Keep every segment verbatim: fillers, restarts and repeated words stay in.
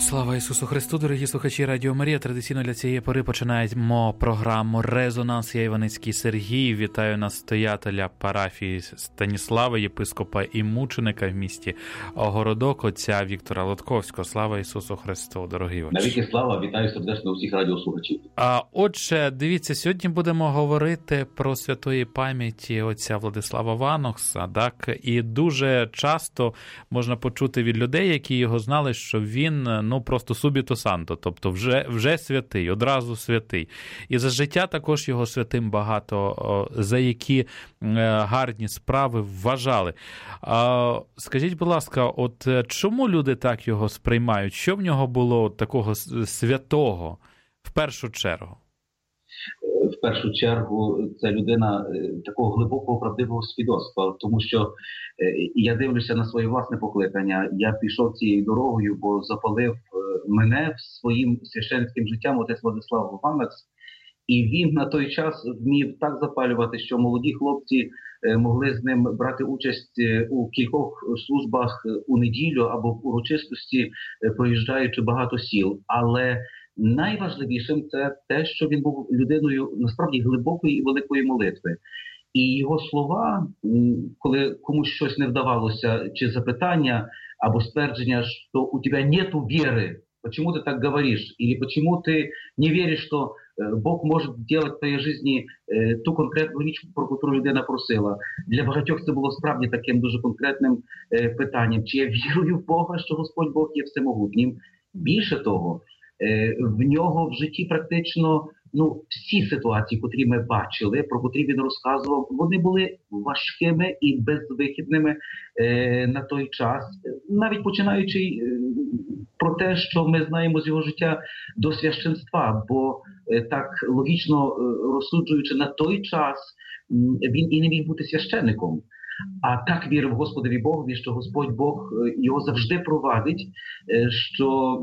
Слава Ісусу Христу, дорогі слухачі Радіо Марія. Традиційно для цієї пори починаємо програму «Резонанс». Я Іваницький Сергій. Вітаю настоятеля парафії Станіслава, єпископа і мученика в місті Городок, отця Віктора Лотковського. Слава Ісусу Христу, дорогі отче. Навіки слава, вітаю сердечно усіх радіослухачів. А отже, дивіться, сьогодні будемо говорити про святої пам'яті отця Владислава Ванокса, так? І дуже часто можна почути від людей, які його знали, що він, ну, просто субіто санто, тобто вже, вже святий, одразу святий. І за життя також його святим багато, за які гарні справи вважали. Скажіть, будь ласка, от чому люди так його сприймають? Що в нього було такого святого в першу чергу? В першу чергу це людина такого глибокого правдивого свідоцтва, тому що я дивлюся на своє власне покликання. Я пішов цією дорогою, бо запалив мене своїм священським життям отець Владислав Ванокс. І він на той час вмів так запалювати, що молоді хлопці могли з ним брати участь у кількох службах у неділю або в урочистості, проїжджаючи багато сіл. Але найважливішим це те, що він був людиною насправді глибокої і великої молитви. І його слова, коли комусь щось не вдавалося, чи запитання, або ствердження, що у тебе нету віри, почему ты так говоришь, или почему ты не веришь, что Бог может делать в твоей жизни ту конкретну річ, про яку людина просила. Для багатьох це було справді таким дуже конкретним питанням. Чи я вірую в Бога, що Господь Бог є всемогутнім? Більше того, в нього в житті практично ну, всі ситуації, котрі ми бачили, про котрі він розказував, вони були важкими і безвихідними е, на той час. Навіть починаючи е, про те, що ми знаємо з його життя до священства, бо е, так логічно е, розсуджуючи на той час, е, він і не міг бути священником. А так вірив Господові Богові, що Господь Бог його завжди провадить, що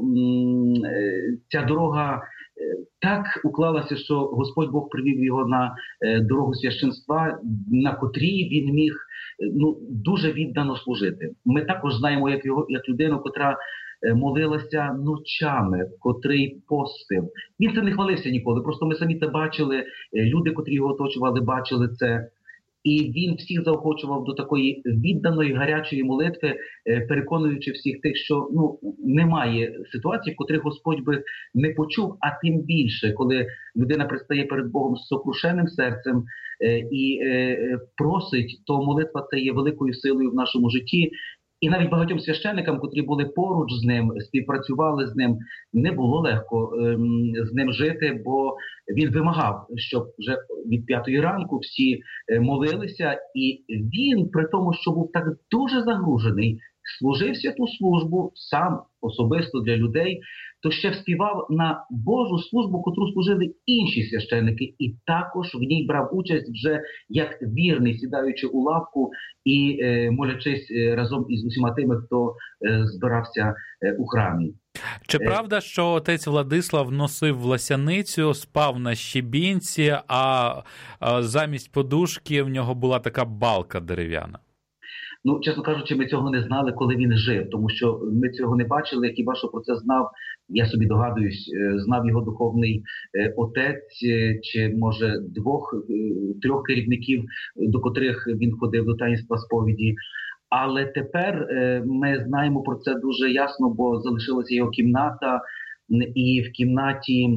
ця дорога так уклалася, що Господь Бог привів його на дорогу священства, на котрій він міг ну, дуже віддано служити. Ми також знаємо, як його як людину, котра молилася ночами, котрий постив. Він це не хвалився ніколи, просто ми самі це бачили, люди, котрі його оточували, бачили це. І він всіх заохочував до такої відданої, гарячої молитви, переконуючи всіх тих, що ну, немає ситуації, в котрих Господь би не почув, а тим більше, коли людина предстає перед Богом з сокрушеним серцем і просить, то молитва це є великою силою в нашому житті. І навіть багатьом священникам, котрі були поруч з ним, співпрацювали з ним, не було легко ем, з ним жити, бо він вимагав, щоб вже від п'ятої ранку всі е, молилися. І він, при тому, що був так дуже загружений, служив святу службу сам особисто для людей, то ще вспівав на Божу службу, котру служили інші священники, і також в ній брав участь вже як вірний, сідаючи у лавку і е, молячись е, разом із усіма тими, хто е, збирався е, у храмі. Чи правда, що отець Владислав носив власяницю, спав на щебінці, а, а замість подушки в нього була така балка дерев'яна? Ну, чесно кажучи, ми цього не знали, коли він жив, тому що ми цього не бачили, хіба що про це знав, я собі догадуюсь, знав його духовний отець, чи, може, двох, трьох керівників, до котрих він ходив до таїнства сповіді. Але тепер ми знаємо про це дуже ясно, бо залишилася його кімната, і в кімнаті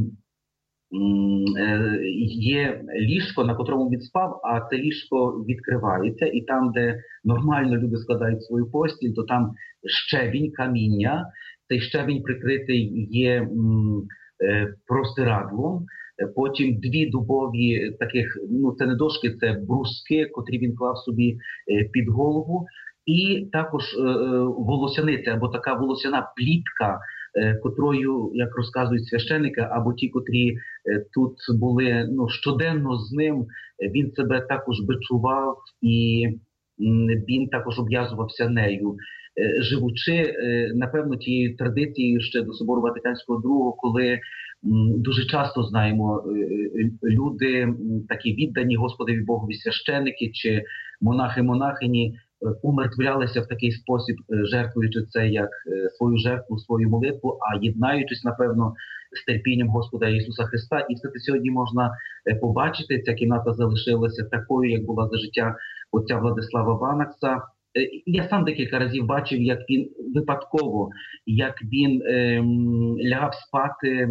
є ліжко, на котрому він спав, а це ліжко відкривається, і там, де нормально люди складають свою постіль, то там щебінь, каміння, цей щебінь прикритий є м, е, простирадлом, потім дві дубові таких, ну це не дошки, це бруски, котрі він клав собі е, під голову, і також е, волосяниця, або така волосяна плітка, котрою, як розказують священники, або ті, котрі тут були ну, щоденно з ним, він себе також бичував і він також обв'язувався нею. Живучи, напевно, тією традицією ще до Собору Ватиканського другого, коли дуже часто знаємо, люди такі віддані Господові Богові священники чи монахи-монахині умертвлялися в такий спосіб, жертвуючи це як свою жертву, свою молитву, а єднаючись, напевно, з терпінням Господа Ісуса Христа. І все це сьогодні можна побачити. Ця кімната залишилася такою, як була за життя отця Владислава Ванакса. Я сам декілька разів бачив, як він випадково, як він ем, лягав спати,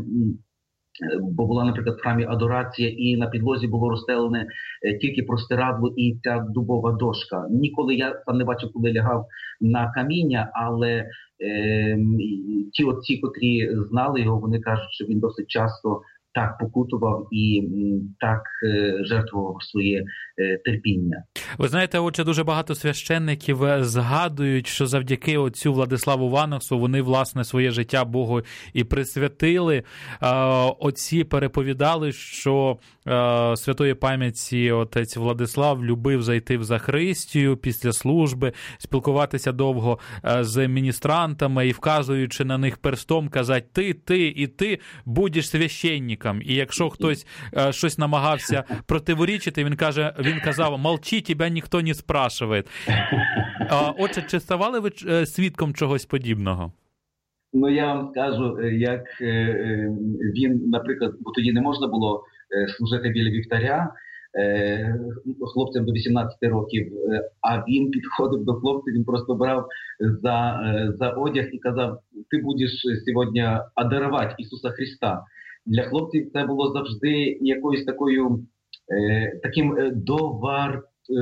бо була, наприклад, в храмі адорація, і на підлозі було розстелене тільки простирадло і ця дубова дошка. Ніколи я сам не бачив, коли лягав на каміння, але е, ті отці, котрі знали його, вони кажуть, що він досить часто так покутував і так жертвував своє терпіння. Ви знаєте, отже, дуже багато священників згадують, що завдяки отцю Владиславу Ванаксу вони, власне, своє життя Богу і присвятили. Отці переповідали, що святої пам'яті отець Владислав любив зайти в Захристію після служби, спілкуватися довго з міністрантами і, вказуючи на них перстом, казати «ти, ти і ти будеш священником». І якщо хтось е, щось намагався противорічити, він каже, він казав: «Молчи, тебе ніхто не спрашиває». А, отже, чи ставали ви свідком чогось подібного? Ну, я вам скажу, як е, він, наприклад, бо тоді не можна було служити біля вівтаря е, хлопцям до вісімнадцяти років, а він підходив до хлопців, він просто брав за, за одяг і казав: «Ти будеш сьогодні адарувати Ісуса Христа». Для хлопців це було завжди якоюсь такою, е, таким довар, е,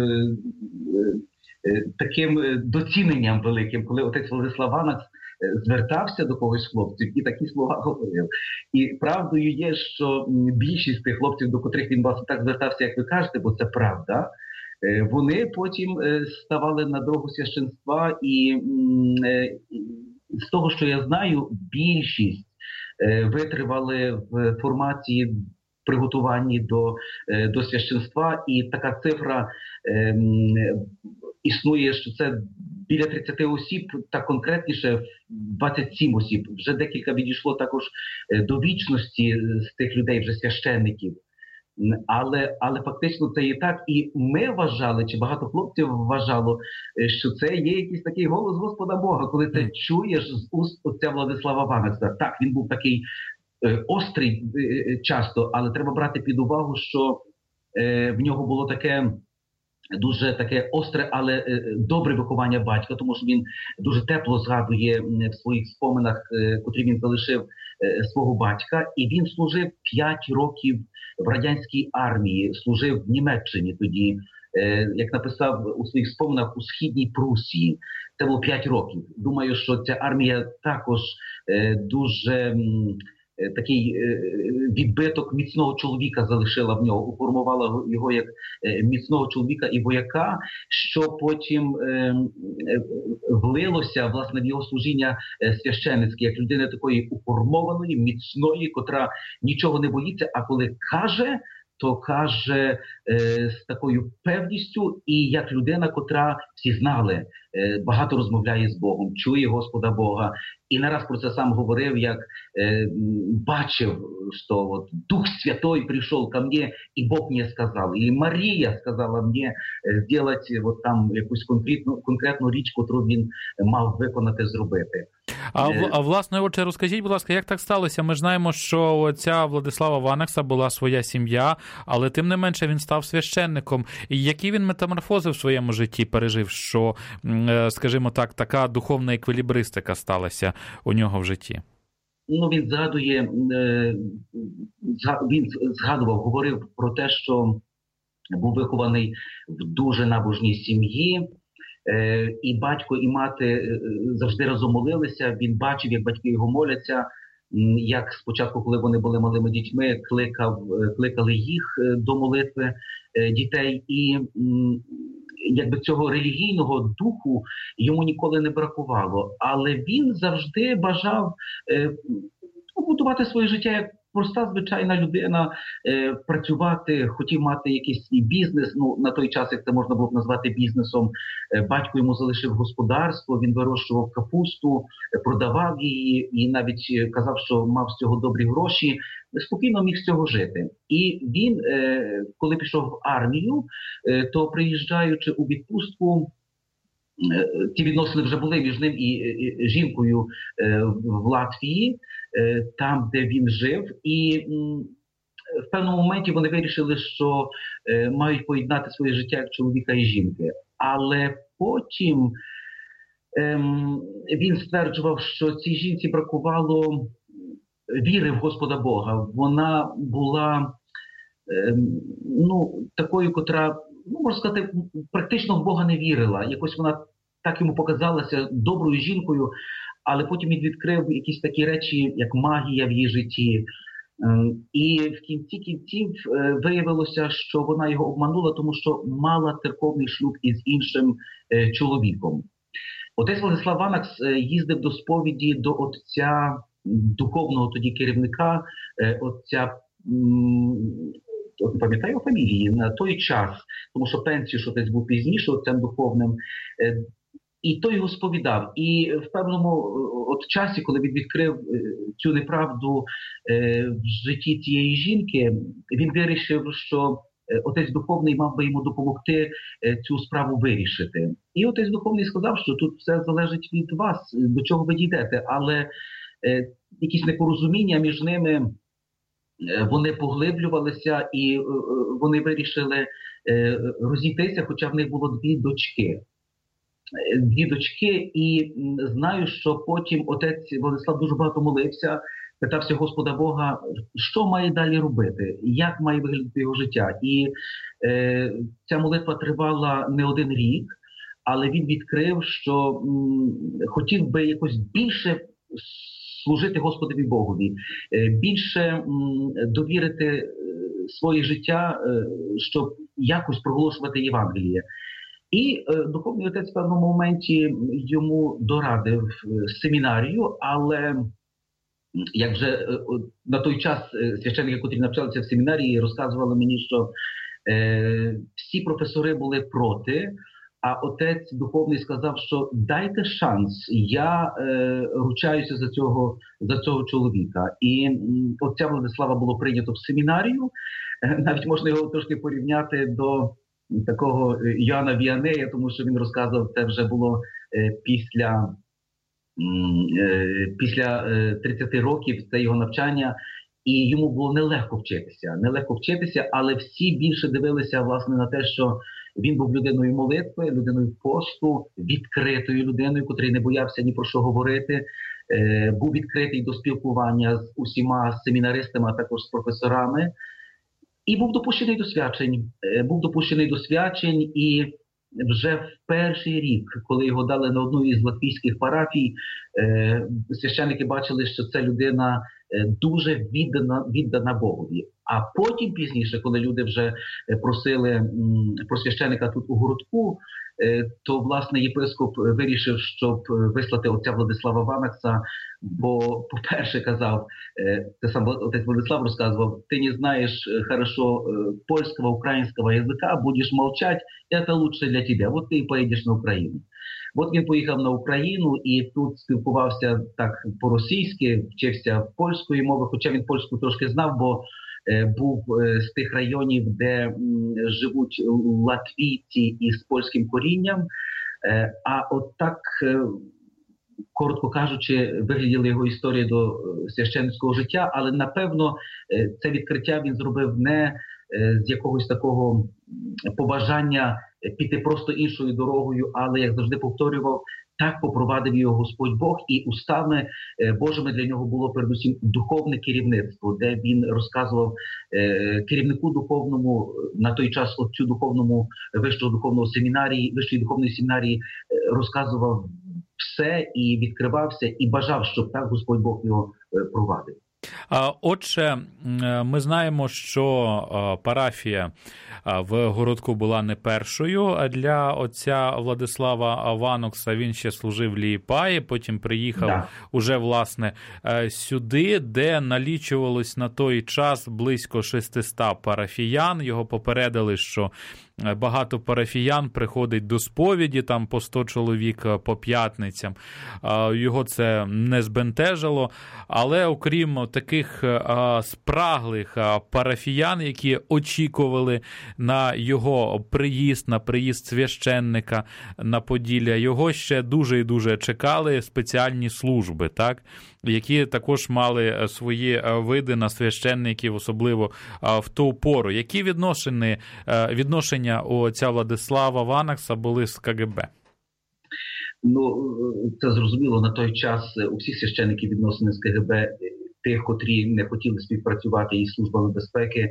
е, таким доціненням великим, коли отець Владислав Ванакс звертався до когось з хлопців і такі слова говорив. І правдою є, що більшість тих хлопців, до котрих він власне так звертався, як ви кажете, бо це правда, е, вони потім е, ставали на дорогу священства, і е, з того, що я знаю, більшість витривали в формації приготуванні до, до священства, і така цифра е, існує, що це біля тридцяти осіб, так конкретніше двадцять сім осіб. Вже декілька відійшло також до вічності з тих людей, вже священників. Але, але фактично це і так. І ми вважали, чи багато хлопців вважало, що це є якийсь такий голос Господа Бога, коли ти чуєш з уст отця Владислава Ванакса. Так, він був такий е, острий е, часто, але треба брати під увагу, що е, в нього було таке дуже таке остре, але е, добре виховання батька, тому що він дуже тепло згадує в своїх споминах, е, котрі він залишив е, свого батька. І він служив п'ять років в радянській армії, служив в Німеччині тоді, е, як написав у своїх споминах, у Східній Прусії. Це було п'ять років. Думаю, що ця армія також е, дуже м, такий е, відбиток міцного чоловіка залишила в нього, уформувала його як е, міцного чоловіка і вояка, що потім е, е, влилося, власне, в його служіння е, священницьке, як людини такої уформованої, міцної, котра нічого не боїться, а коли каже, то каже е, з такою певністю, і як людина, котра, всі знали, е, багато розмовляє з Богом, чує Господа Бога. І не раз про це сам говорив, як е, бачив, що от, Дух Святой прийшов ко мне, і Бог мені сказав, і Марія сказала мені е, зробити от там якусь конкретну, конкретну річ, яку він мав виконати, зробити. А, а власне, отже, розкажіть, будь ласка, як так сталося? Ми знаємо, що отця Владислава Ванакса була своя сім'я, але тим не менше він став священником. І які він метаморфози в своєму житті пережив, що, скажімо так, така духовна еквілібристика сталася у нього в житті? Ну, він згадує, він згадував, говорив про те, що був вихований в дуже набожній сім'ї, і батько, і мати завжди разом молилися. Він бачив, як батьки його моляться, як спочатку, коли вони були малими дітьми, кликав, кликали їх до молитви дітей. І якби цього релігійного духу йому ніколи не бракувало. Але він завжди бажав побудувати своє життя як проста, звичайна людина, е, працювати, хотів мати якийсь свій бізнес. Ну, на той час, як це можна було б назвати бізнесом, е, батько йому залишив господарство, він вирощував капусту, е, продавав її і навіть казав, що мав з цього добрі гроші, спокійно міг з цього жити. І він, е, коли пішов в армію, е, то приїжджаючи у відпустку, ті відносини вже були між ним і жінкою в Латвії, там, де він жив. І в певному моменті вони вирішили, що мають поєднати своє життя як чоловіка і жінки. Але потім він стверджував, що цій жінці бракувало віри в Господа Бога. Вона була ну, такою, котра, ну, можна сказати, практично в Бога не вірила. Якось вона так йому показалася доброю жінкою, але потім він відкрив якісь такі речі, як магія в її житті. І в кінці кінців виявилося, що вона його обманула, тому що мала церковний шлюб із іншим чоловіком. Отець Владислав Ванакс їздив до сповіді до отця, духовного тоді керівника, отця, не пам'ятаю фамілії, на той час, тому що пенсію, що отець був пізніше отцем духовним, і той його сповідав. І в певному от часі, коли він відкрив цю неправду в житті цієї жінки, він вирішив, що отець духовний мав би йому допомогти цю справу вирішити. І отець духовний сказав, що тут все залежить від вас, до чого ви дійдете, але якісь непорозуміння між ними, вони поглиблювалися, і вони вирішили розійтися, хоча в них було дві дочки. Дві дочки, і знаю, що потім отець Владислав дуже багато молився, питався Господа Бога, що має далі робити, як має виглядати його життя. І е, ця молитва тривала не один рік, але він відкрив, що м, хотів би якось більше служити Господові Богові, е, більше м, довірити своє життя, е, щоб якось проголошувати Євангеліє. І е, духовний отець в певному моменті йому дорадив семінарію, але як вже е, на той час е, священники, котрі навчалися в семінарії, розказували мені, що е, всі професори були проти, а отець духовний сказав, що дайте шанс, я е, ручаюся за цього, за цього чоловіка. І м, отця Владислава було прийнято в семінарію, е, навіть можна його трошки порівняти до такого Йоанна Віанея, тому що він розказував, це вже було е, після, е, після е, тридцяти років, це його навчання, і йому було нелегко вчитися, нелегко вчитися, але всі більше дивилися, власне, на те, що він був людиною молитви, людиною посту, відкритою людиною, котрий не боявся ні про що говорити, е, був відкритий до спілкування з усіма семінаристами, а також з професорами. І був допущений до свячень, був допущений до свячень, і вже в перший рік, коли його дали на одну із латвійських парафій, священники бачили, що ця людина дуже віддана, віддана Богові. А потім пізніше, коли люди вже просили про священика тут у городку, то, власне, єпископ вирішив, щоб вислати отця Владислава Ванакса, бо, по-перше, казав, це сам отець Владислав розказував, ти не знаєш хорошо польського, українського язика, будеш мовчати, це лучше для тебе, от ти і поїдеш на Україну. От він поїхав на Україну і тут спілкувався так по-російськи, вчився польської мови, хоча він польську трошки знав, бо був з тих районів, де живуть латвійці із польським корінням. А от так, коротко кажучи, вигляділа його історія до священницького життя, але, напевно, це відкриття він зробив не з якогось такого побажання піти просто іншою дорогою, але, як завжди повторював, так попровадив його Господь Бог, і устами Божими для нього було передусім духовне керівництво, де він розказував керівнику духовному, на той час отцю духовному вищого духовного семінарії, вищої духовної семінарії, розказував все і відкривався, і бажав, щоб так Господь Бог його провадив. Отже, ми знаємо, що парафія в городку була не першою для отця Владислава Ванокса. Він ще служив в Лієпаї, потім приїхав да. уже, власне, сюди, де налічувалось на той час близько шестисот парафіян. Його попередили, що багато парафіян приходить до сповіді, там по сто чоловік по п'ятницям. Його це не збентежило, але окрім таких спраглих парафіян, які очікували на його приїзд, на приїзд священника на Поділля, його ще дуже і дуже чекали спеціальні служби, так, які також мали свої види на священників, особливо в ту пору. Які відношення, відношення у отця Владислава Ванакса були з ка ге бе? Ну, це зрозуміло, на той час у всіх священників відносини з ка ге бе, тих, котрі не хотіли співпрацювати із службами безпеки,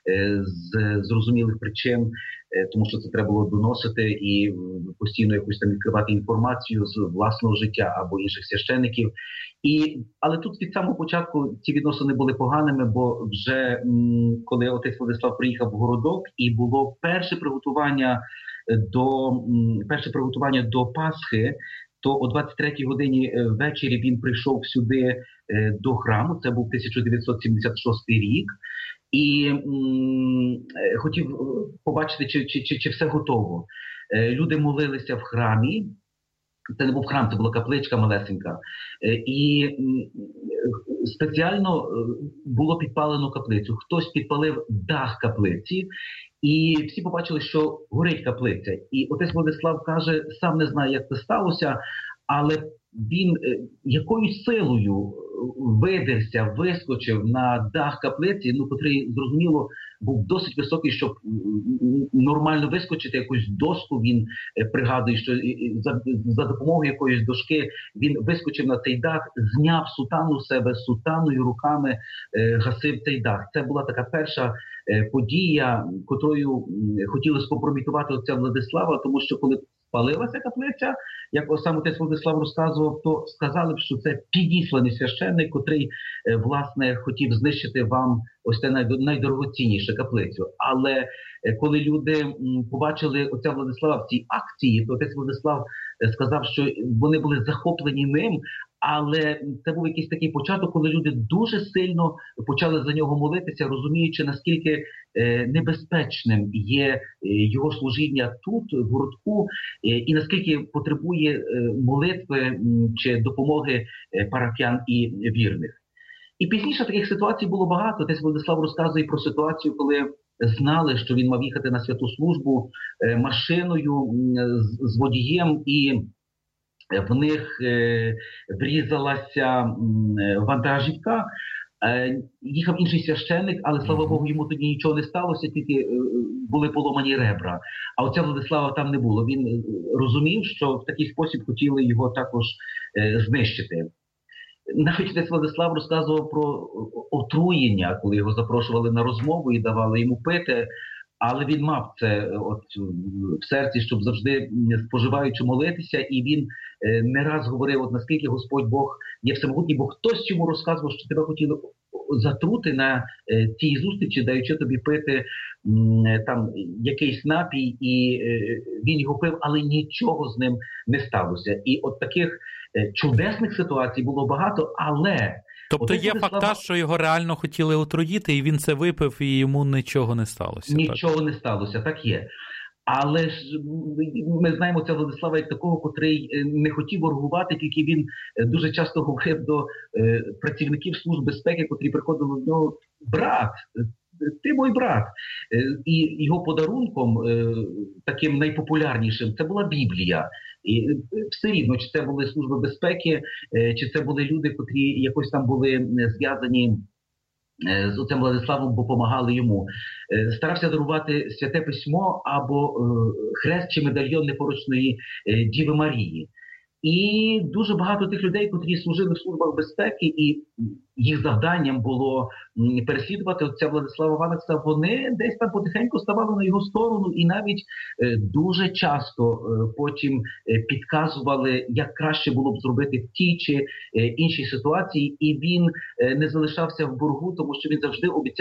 з зрозумілих причин, тому що це треба було доносити і постійно якусь там відкривати інформацію з власного життя або інших священиків. І, але тут від самого початку ці відносини були поганими, бо вже м, коли отець Владислав приїхав в городок і було перше приготування до, м, перше приготування до Пасхи, то о двадцять третій годині ввечері він прийшов сюди до храму, це був тисяча дев'ятсот сімдесят шостий рік, і м, хотів побачити, чи, чи, чи, чи все готово. Люди молилися в храмі, це не був храм, це була капличка малесенька, і спеціально було підпалено каплицю. Хтось підпалив дах каплиці, і всі побачили, що горить каплиця. І отець Владислав каже, сам не знає, як це сталося, але він якоюсь силою видерся, вискочив на дах каплиці, ну, котрий, зрозуміло, був досить високий, щоб нормально вискочити, якусь дошку він пригадує, що за, за допомогою якоїсь дошки він вискочив на цей дах, зняв сутану з себе, сутаною руками е, гасив цей дах. Це була така перша е, подія, котрою хотіли скомпрометувати отця Владислава, тому що коли палилася каплиця, як сам отець Владислав розказував, то сказали б, що це підісланий священник, котрий, власне, хотів знищити вам ось те найдорогоцінніше каплицю. Але коли люди побачили отця Владислава в цій акції, то отець Владислав сказав, що вони були захоплені ним, але це був якийсь такий початок, коли люди дуже сильно почали за нього молитися, розуміючи, наскільки небезпечним є його служіння тут, в городку, і наскільки потребує молитви чи допомоги парафіян і вірних. І пізніше таких ситуацій було багато. Отець Владислав розказує про ситуацію, коли знали, що він мав їхати на святу службу машиною з водієм, і в них врізалася вантажівка. Їхав інший священник, але, слава Богу, йому тоді нічого не сталося, тільки були поломані ребра. А отця Владислава там не було. Він розумів, що в такий спосіб хотіли його також знищити. Навіть отець Владислав розказував про отруєння, коли його запрошували на розмову і давали йому пити. Але він мав це от в серці, щоб завжди, споживаючи, молитися, і він не раз говорив, от наскільки Господь Бог є всемогутній, бо хтось йому розказував, що тебе хотіли затрути на цій зустрічі, даючи тобі пити там якийсь напій, і він його пив, але нічого з ним не сталося. І от таких чудесних ситуацій було багато, але... Тобто є Владислав... факт, що його реально хотіли отруїти, і він це випив, і йому нічого не сталося. Нічого так? не сталося, так є. Але ж ми знаємо цього Владислава як такого, котрий не хотів ворогувати, тільки він дуже часто говорив до е, працівників служб безпеки, котрі приходили до нього: брат, ти мій брат. Е, і його подарунком, е, таким найпопулярнішим, це була Біблія. І все рівно, чи це були служби безпеки, е, чи це були люди, котрі якось там були зв'язані з отцем Владиславом, бо допомагали йому. Старався дарувати Святе Письмо або хрест чи медальйон непорочної Діви Марії. І дуже багато тих людей, котрі служили в службах безпеки, і їх завданням було переслідувати отця Владислава Ванакса, вони десь там потихеньку ставали на його сторону і навіть дуже часто потім підказували, як краще було б зробити в тій чи іншій ситуації. І він не залишався в боргу, тому що він завжди обіцяв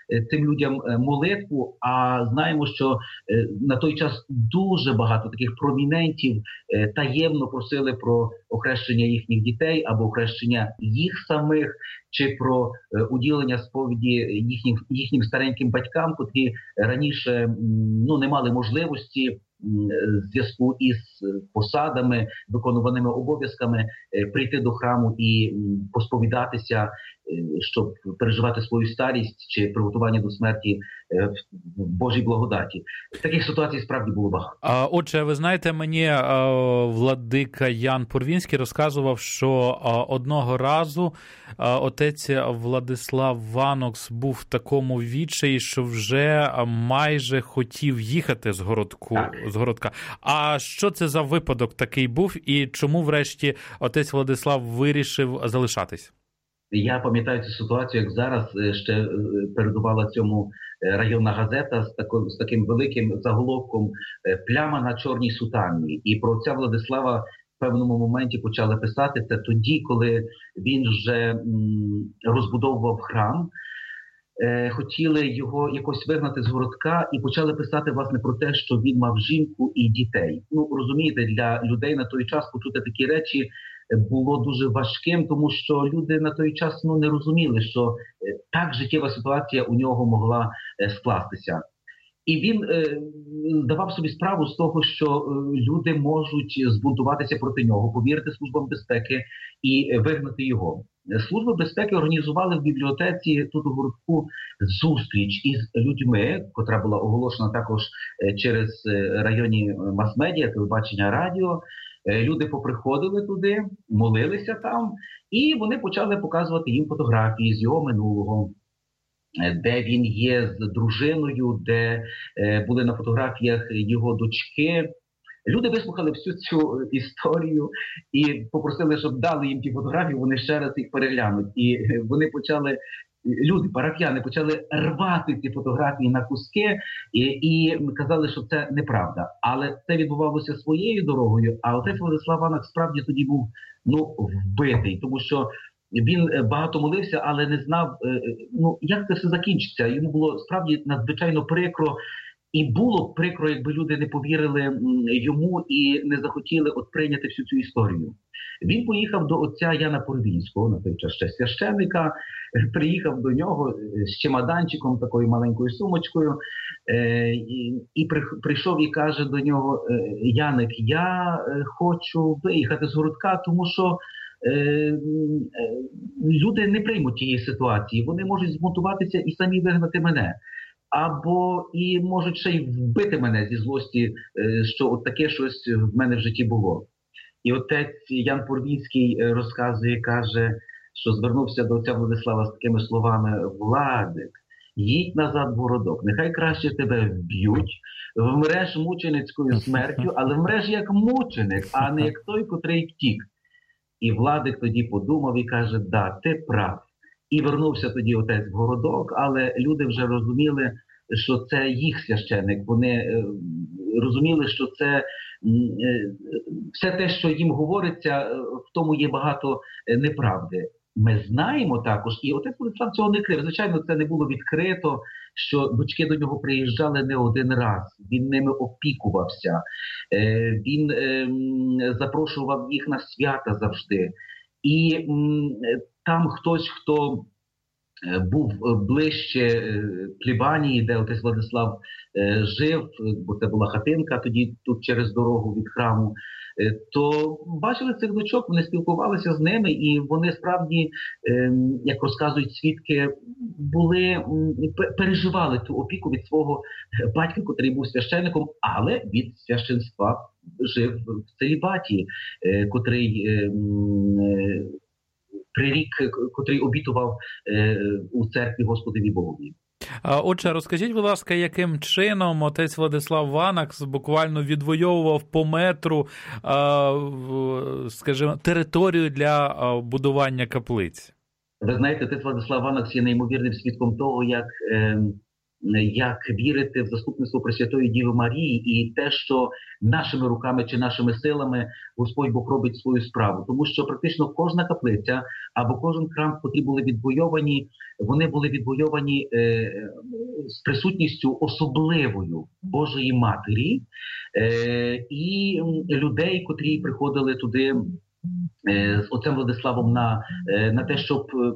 цим людям молитву, а знаємо, що на той час дуже багато таких промінентів таємно просили про охрещення їхніх дітей або охрещення їх самих, чи про уділення сповіді їхнім, їхнім стареньким батькам, котрі раніше ну, не мали можливості в зв'язку із посадами, виконуваними обов'язками прийти до храму і посповідатися, щоб переживати свою старість чи приготування до смерті в Божій благодаті. Таких ситуацій справді було багато. Отже, ви знаєте, мені владика Ян Пурвінський розказував, що одного разу отець Владислав Ванокс був в такому відчаї, що вже майже хотів їхати з городку, з городка. А що це за випадок такий був і чому врешті отець Владислав вирішив залишатись? Я пам'ятаю цю ситуацію, як зараз ще передувала цьому районна газета з, тако, з таким великим заголовком «Пляма на чорній сутані». І про отця Владислава в певному моменті почали писати. Це тоді, коли він вже розбудовував храм. Хотіли його якось вигнати з городка і почали писати, власне, про те, що він мав жінку і дітей. Ну, розумієте, для людей на той час почути такі речі було дуже важким, тому що люди на той час ну, не розуміли, що так життєва ситуація у нього могла скластися. І він е, давав собі справу з того, що е, люди можуть збунтуватися проти нього, повірити службам безпеки і вигнати його. Служби безпеки організували в бібліотеці тут у городку зустріч із людьми, котра була оголошена також через районні мас-медіа, телебачення, радіо. Люди поприходили туди, молилися там, і вони почали показувати їм фотографії з його минулого, де він є з дружиною, де були на фотографіях його дочки. Люди вислухали всю цю історію і попросили, щоб дали їм ті фотографії, вони ще раз їх переглянуть. І вони почали, люди, парафіяни, почали рвати ці фотографії на куски і, і казали, що це неправда. Але це відбувалося своєю дорогою, а отець Владислав Ванокс справді тоді був ну, вбитий, тому що він багато молився, але не знав, ну, як це все закінчиться. Йому було справді надзвичайно прикро. І було б прикро, якби люди не повірили йому і не захотіли от прийняти всю цю історію. Він поїхав до отця Яна Пурвінського, на той час ще священника, приїхав до нього з чемоданчиком, такою маленькою сумочкою, е, і, і при, прийшов і каже до нього: «Яник, я хочу виїхати з городка, тому що е, е, люди не приймуть тієї ситуації, вони можуть збунтуватися і самі вигнати мене. Або і можуть ще й вбити мене зі злості, що от таке щось в мене в житті було». І отець Ян Пурвінський розказує, каже, що звернувся до отця Владислава з такими словами: «Владик, їдь назад в городок, нехай краще тебе вб'ють, вмреш мученицькою смертю, але вмреш як мученик, а не як той, котрий втік». І Владик тоді подумав і каже: «Да, ти прав». І вернувся тоді отець в городок, але люди вже розуміли, що це їх священик. Вони е, розуміли, що це е, все те, що їм говориться, в тому є багато неправди. Ми знаємо також, і отець Владислав цього не крив. Звичайно, це не було відкрито, що дочки до нього приїжджали не один раз. Він ними опікувався. Е, він е, запрошував їх на свята завжди. І е, там хтось, хто був ближче плібанії, де отець Владислав жив, бо це була хатинка тоді тут через дорогу від храму, то бачили цих дочок, вони спілкувалися з ними, і вони справді, як розказують свідки, були, переживали ту опіку від свого батька, котрий був священником, але від священства жив в целібаті, котрий прирік, котрий обітував е, у церкві Господові Богові. Отже, розкажіть, будь ласка, яким чином отець Владислав Ванокс буквально відвоював по метру, скажімо, територію для будування каплиць? Ви знаєте, отець Владислав Ванокс є неймовірним свідком того, як е, як вірити в заступництво Пресвятої Діви Марії і те, що нашими руками чи нашими силами Господь Бог робить свою справу. Тому що практично кожна каплиця або кожен храм, котрі були відвойовані, вони були відвойовані е, з присутністю особливою Божої Матері е, і людей, котрі приходили туди е, з отцем Владиславом на, е, на те, щоб е,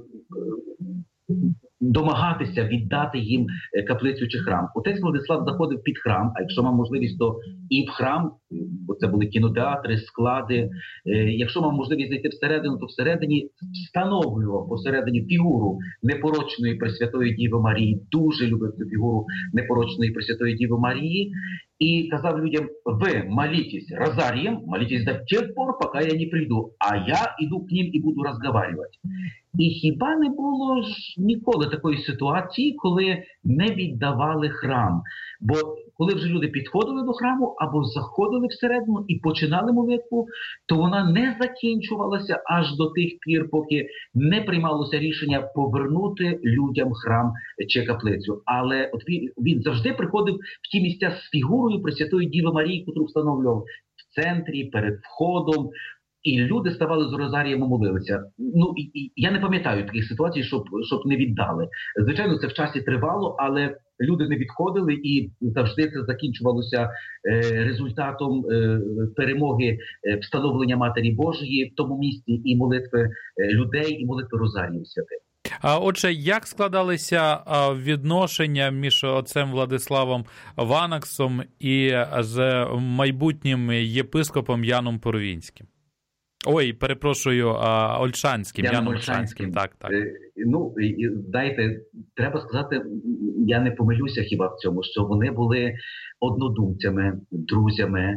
домагатися віддати їм каплицю чи храм. Отець Владислав заходив під храм, а якщо мав можливість, то і в храм, бо це були кінотеатри, склади. Якщо мав можливість зайти всередину, то всередині встановлював посередині фігуру непорочної Пресвятої Діви Марії, дуже любив цю фігуру непорочної Пресвятої Діви Марії, і казав людям: ви молитесь розарієм, молитесь до тех пор, поки я не прийду, а я іду к ним і буду розмовляти. І хіба не було ж ніколи такої ситуації, коли не віддавали храм? Бо коли вже люди підходили до храму або заходили всередину і починали молитву, то вона не закінчувалася аж до тих пір, поки не приймалося рішення повернути людям храм чи каплицю. Але от він, він завжди приходив в ті місця з фігурою Пресвятої Діви Марії, яку встановлював в центрі, перед входом. І люди ставали з розаріями, молилися. Ну, і, і, я не пам'ятаю таких ситуацій, щоб, щоб не віддали. Звичайно, це в часі тривало, але люди не відходили, і завжди це закінчувалося е, результатом е, перемоги е, встановлення Матері Божої в тому місці, і молитви е, людей, і молитви розаріїв святих. А отже, як складалися відношення між отцем Владиславом Ванаксом і з майбутнім єпископом Яном Порвінським? Ой, перепрошую, Ольшанським, Яном Ольшанським, так, так. Ну, дайте, треба сказати, я не помилюся хіба в цьому, що вони були однодумцями, друзями,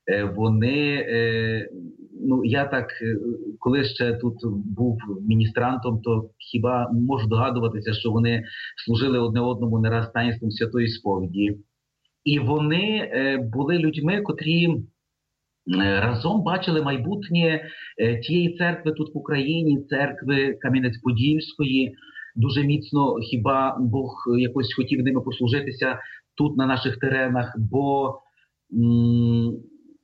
вони, ну, я так, коли ще тут був міністрантом, то хіба можу догадуватися, що вони служили одне одному не раз таїнством святої сповіді. І вони були людьми, котрі разом бачили майбутнє тієї церкви тут в Україні, церкви Кам'янець-Подільської. Дуже міцно хіба Бог якось хотів ними послужитися тут на наших теренах, бо м-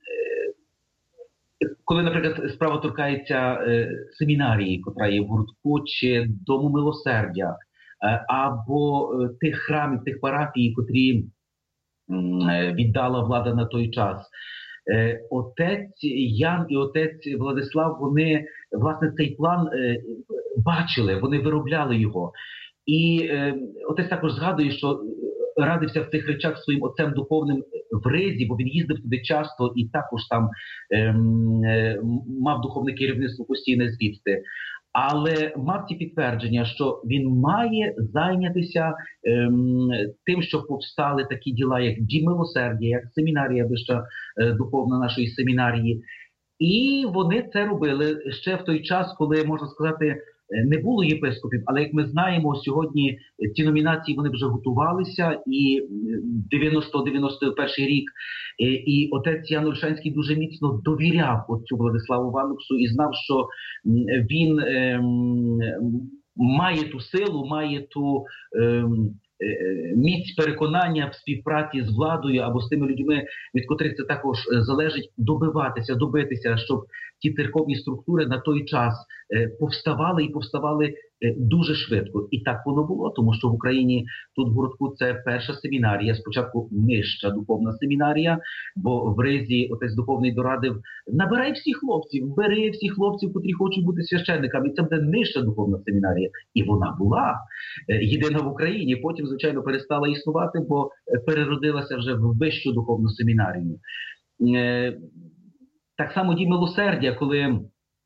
коли, наприклад, справа торкається е, семінарії, котра є в Гуртку, чи Дому Милосердя, е, або е, тих храмів, тих парафій, котрі е, віддала влада на той час, е, отець Ян і отець Владислав, вони, власне, цей план е, бачили, вони виробляли його. І е, отець також згадує, що радився в цих речах своїм отцем духовним в Ризі, бо він їздив туди часто і також там ем, е, мав духовне керівництво постійне звідти. Але мав ці підтвердження, що він має зайнятися ем, тим, що повстали такі діла, як Дім Милосердя, як семінарія вища е, духовна нашої семінарії. І вони це робили ще в той час, коли, можна сказати, не було єпископів, але, як ми знаємо, сьогодні ці номінації вони вже готувалися, і дев'яносто дев'яносто перший рік, і отець Ян Ольшанський дуже міцно довіряв отцю Владиславу Ванаксу і знав, що він ем, має ту силу, має ту ем, міць переконання в співпраці з владою або з тими людьми, від котрих це також залежить, добиватися, добитися, щоб ті церковні структури на той час повставали і повставали дуже швидко. І так воно було, тому що в Україні тут в Городку це перша семінарія, спочатку нижча духовна семінарія, бо в Ризі отець духовний дорадив: набирай всіх хлопців, бери всіх хлопців, котрі хочуть бути священниками, і це буде нижча духовна семінарія. І вона була єдина в Україні, потім, звичайно, перестала існувати, бо переродилася вже в вищу духовну семінарію. Так само Дім Милосердя, коли,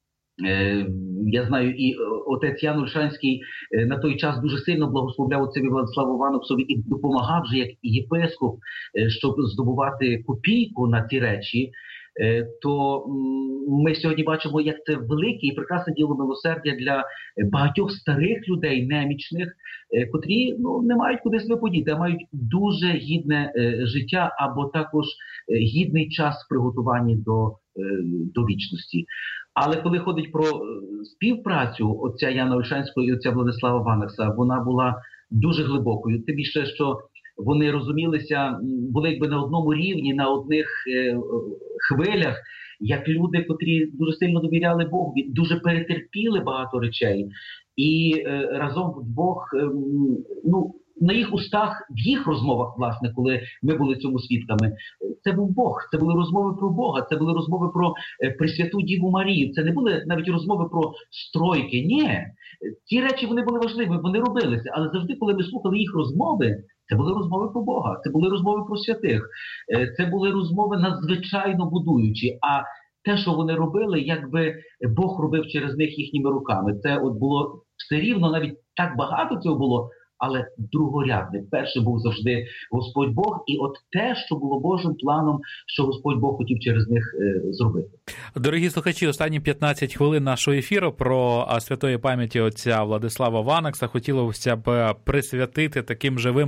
я знаю, і отець Ян Ольшанський на той час дуже сильно благословляв отцеві Владиславу Ванаксові і допомагав вже як єпископ, щоб здобувати копійку на ці речі, то ми сьогодні бачимо, як це велике і прекрасне діло милосердя для багатьох старих людей, немічних, котрі ну, не мають куди себе подіти, а мають дуже гідне життя або також гідний час приготування до, до вічності. Але коли ходить про співпрацю отця Яна Ольшанського і отця Владислава Ванакса, вона була дуже глибокою. Тим більше, що вони розумілися, були якби на одному рівні, на одних е, хвилях, як люди, котрі дуже сильно довіряли Богу, дуже перетерпіли багато речей. І е, разом вдвох, е, ну, на їх устах, в їх розмовах, власне, коли ми були цьому свідками, це був Бог, це були розмови про Бога, це були розмови про е, Пресвяту Діву Марію, це не були навіть розмови про стройки, ні. Ці речі, вони були важливі, вони робилися, але завжди, коли ми слухали їх розмови, це були розмови про Бога, це були розмови про святих, е, це були розмови надзвичайно будуючі, а те, що вони робили, якби Бог робив через них їхніми руками. Це от було все рівно, навіть так багато цього було, але другорядне. Перше був завжди Господь Бог, і от те, що було Божим планом, що Господь Бог хотів через них е, зробити. Дорогі слухачі, останні п'ятнадцять хвилин нашого ефіру про святої пам'яті отця Владислава Ванакса хотілося б присвятити таким живим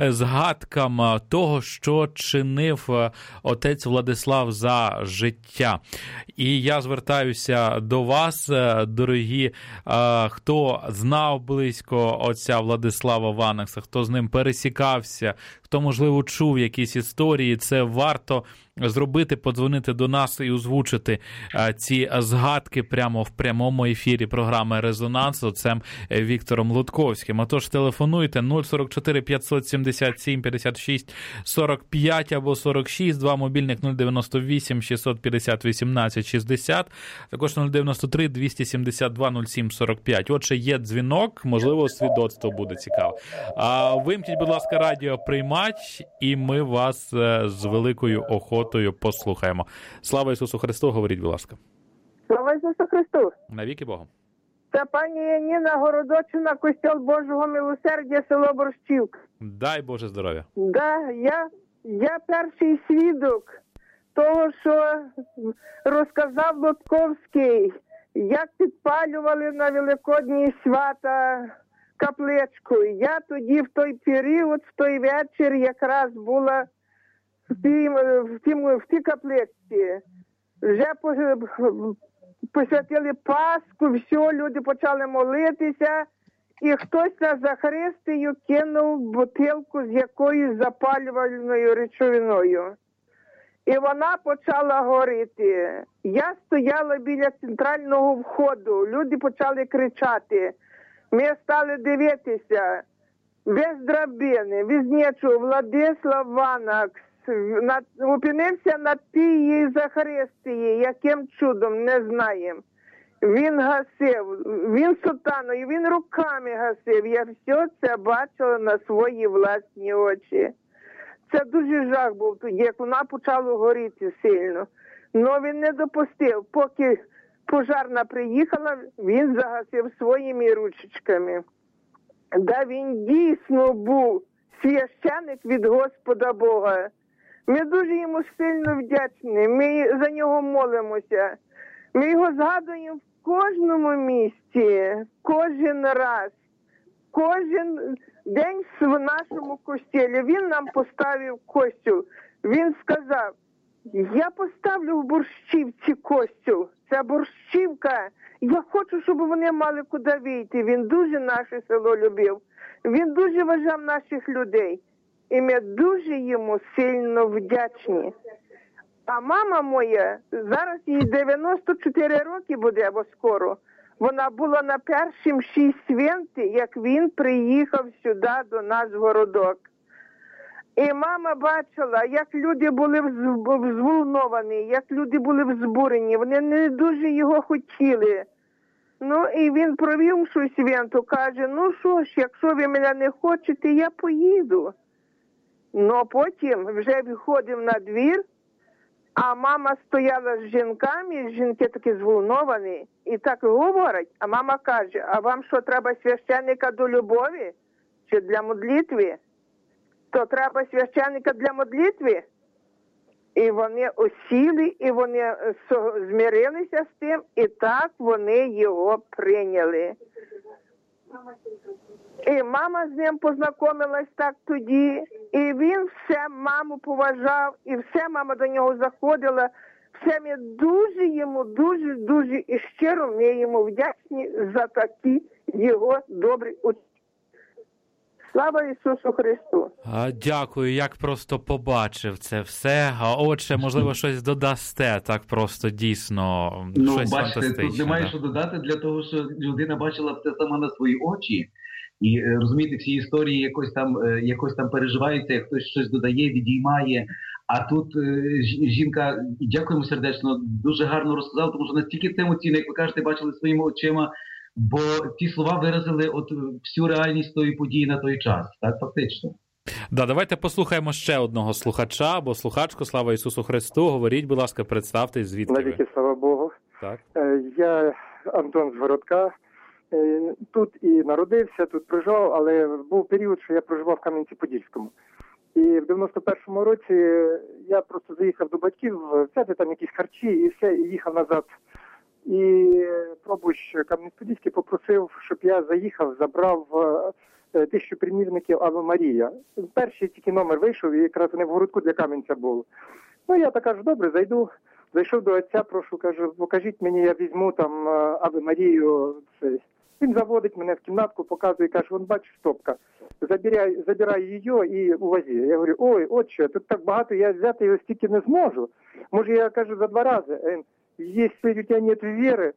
згадкам того, що чинив отець Владислав за життя. І я звертаюся до вас, дорогі, хто знав близько отця Владислава Ванакса, хто з ним пересікався, хто, можливо, чув якісь історії, це варто зробити, подзвонити до нас і озвучити ці згадки прямо в прямому ефірі програми «Резонанс» з отцем Віктором Лутковським. Отож, телефонуйте нуль сорок чотири п'ятсот сімдесят сім п'ятдесят шість сорок п'ять або сорок шість, два мобільних нуль дев'яносто вісім шістсот п'ятдесят вісімнадцять шістдесят, також нуль дев'яносто три двісті сімдесят два нуль сім сорок п'ять. Отже, є дзвінок, можливо, свідоцтво буде цікаве. А вимкніть, будь ласка, радіоприймач, і ми вас з великою охотою послухаємо. Слава Ісусу Христу, говоріть, будь ласка. Слава Ісусу Христу. Навіки Богу. Це пані Яніна, Городочина, Костел Божого Милосердя, село Борщівка. Дай Боже здоров'я. Да, я, я перший свідок того, що розказав Лутковський, як підпалювали на Великодні свята капличку. Я тоді в той період, в той вечір якраз була в тій, в тій, в тій капличці. Вже посвятили Пасху, все, люди почали молитися, і хтось на Захаристію кинув бутилку з якоюсь запалювальною речовиною. І вона почала горіти. Я стояла біля центрального входу, люди почали кричати. Ми стали дивитися, без драбини, без нічого, Владислав Ванакс над, опинився на тій Захаристії, яким чудом, не знаємо. Він гасив, він сутаною, він руками гасив. Я все це бачила на свої власні очі. Це дуже жах був тоді, як вона почала горіти сильно. Но він не допустив, поки пожарна приїхала, він загасив своїми ручечками. Да, він дійсно був священик від Господа Бога. Ми дуже йому сильно вдячні, ми за нього молимося. Ми його згадуємо в кожному місці, кожен раз, кожен день в нашому костілі. Він нам поставив костюл. Він сказав, я поставлю в Борщівці костюл. Це Борщівка. Я хочу, щоб вони мали куди вийти. Він дуже наше село любив. Він дуже вважав наших людей. І ми дуже йому сильно вдячні. А мама моя, зараз їй дев'яносто чотири роки буде, або скоро. Вона була на першім шість свенти, як він приїхав сюди до нас в городок. І мама бачила, як люди були взволновані, як люди були взбурені. Вони не дуже його хотіли. Ну, і він провів щось свенту, каже, ну що ж, якщо ви мене не хочете, я поїду. Ну, потім вже виходив на двір, а мама стояла з жінками, жінки такі зволновані, і так говорять. А мама каже, а вам що, треба священника до любові? Чи для молитви? То треба священника для молитви? І вони осіли, і вони змирилися з тим, і так вони його прийняли. І мама з ним познайомилась так тоді, і він все маму поважав, і все мама до нього заходила. Все ми дуже йому, дуже-дуже і щиро ми йому вдячні за такі його добрі участь. Слава Ісусу Христу! А, Дякую, як просто побачив це все. А отже, можливо, щось додасте, так просто дійсно, Ну, щось бачите, фантастичне. тут немає да. що додати для того, що людина бачила все сама на свої очі. І е, розумієте, всі історії якось там, е, якось там переживаються, як хтось щось додає, відіймає. А тут е, ж- жінка, і дякуємо сердечно, дуже гарно розказала, тому що настільки це емоційно, як ви кажете, бачили своїми очима, бо ці слова виразили от всю реальність тої події на той час, так, фактично. Да, давайте послухаємо ще одного слухача або слухачку. Слава Ісусу Христу. Говоріть, будь ласка, представтесь, звідки ви. Навіки, слава Богу. Так. Е, Я Антон з Городка. Е, Тут і народився, тут проживав, але був період, що я проживав в Кам'янці-Подільському. І в дев'яносто першому році я просто заїхав до батьків, взяти там якісь харчі і все, і їхав назад. І пробуч Кам'янець-Подільський попросив, щоб я заїхав, забрав е, тисячу примірників Аве Марія. Перший тільки номер вийшов, і якраз вони в городку для Кам'янця були. Ну, я так кажу, добре, зайду. Зайшов до отця, прошу, кажу, покажіть мені, я візьму там е, Аве Марію. Це. Він заводить мене в кімнатку, показує, каже, вон бачиш, стопка. Забирай, забирай її і увози. Я говорю, ой, отче, тут так багато, я взяти його стільки не зможу. Може, я кажу за два рази. Если у тебя нет веры,